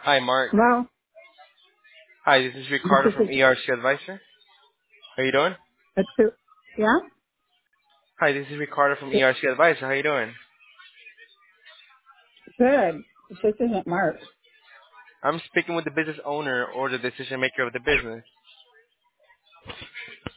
Hi, Mark. Hello? Hi, this is This Ricardo from is ERC Advisor. How you doing? it's who? Yeah? Hi, this is Ricardo from ERC Advisor. How you doing? Good. This isn't Mark. I'm speaking with the business owner or the decision maker of the business.